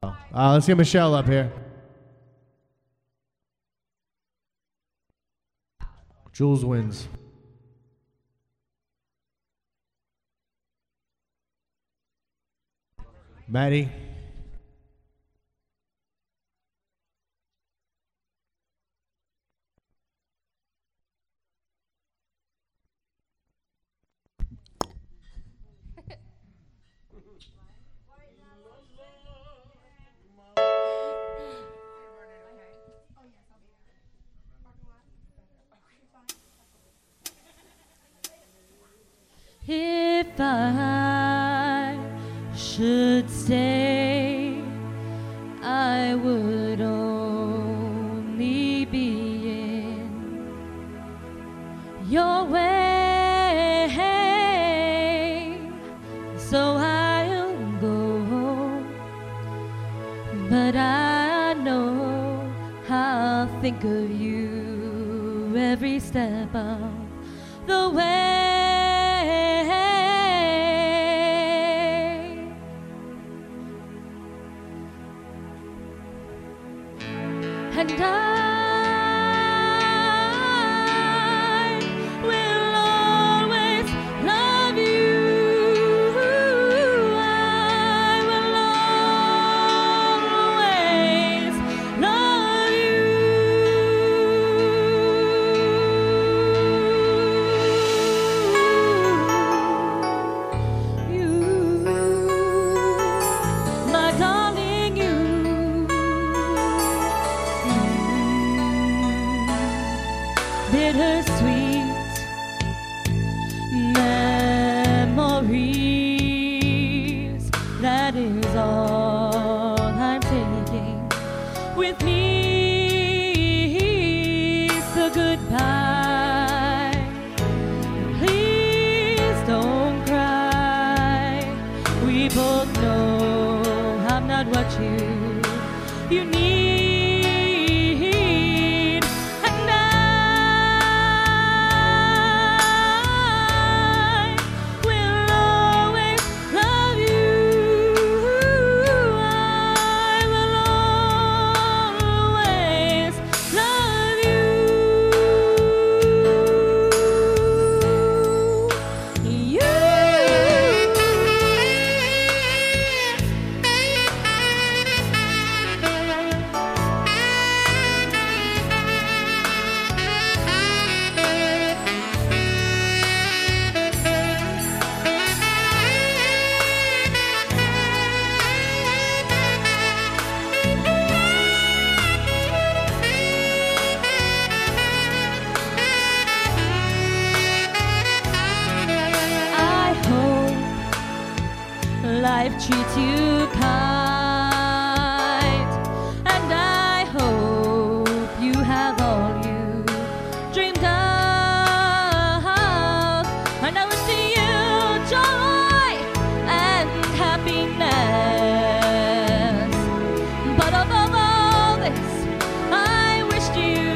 Let's get Michelle up here. Jules wins. Maddie. If I should stay, I would only be in your way, so I'll go, but I know I'll think of you every step of the way. And I will always love you. I will always love you. My darling, you. Bittersweet memories, that is all I'm taking with me. So goodbye, please don't cry. We both know I'm not what you need. Life treats you kind, and I hope you have all you dreamed of, and I wish to you joy and happiness, but above all this I wish to you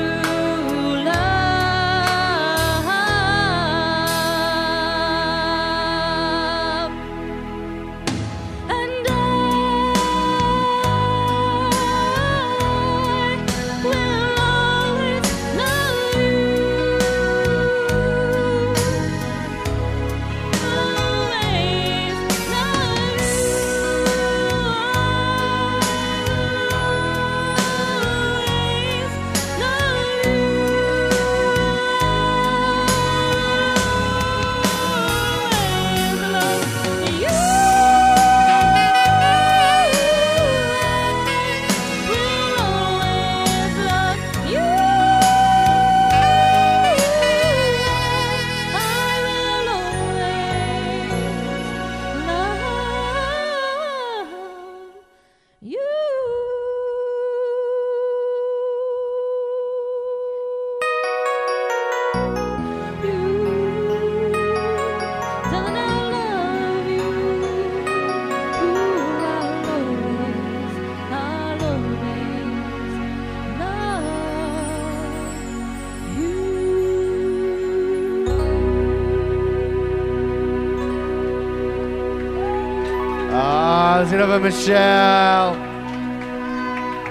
Let's get over Michelle.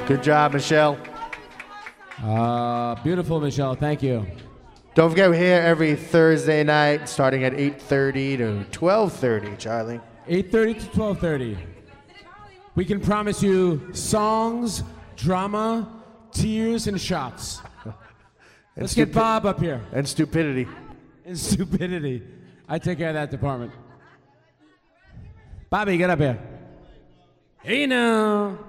Good job, Michelle. Beautiful, Michelle. Thank you. Don't forget, we're here every Thursday night, starting at 8:30 to 12:30, Charlie. 8:30 to 12:30. We can promise you songs, drama, tears, and shots. Let's get Bob up here. And stupidity. And stupidity. I take care of that department. Bobby, get up here. Hey now.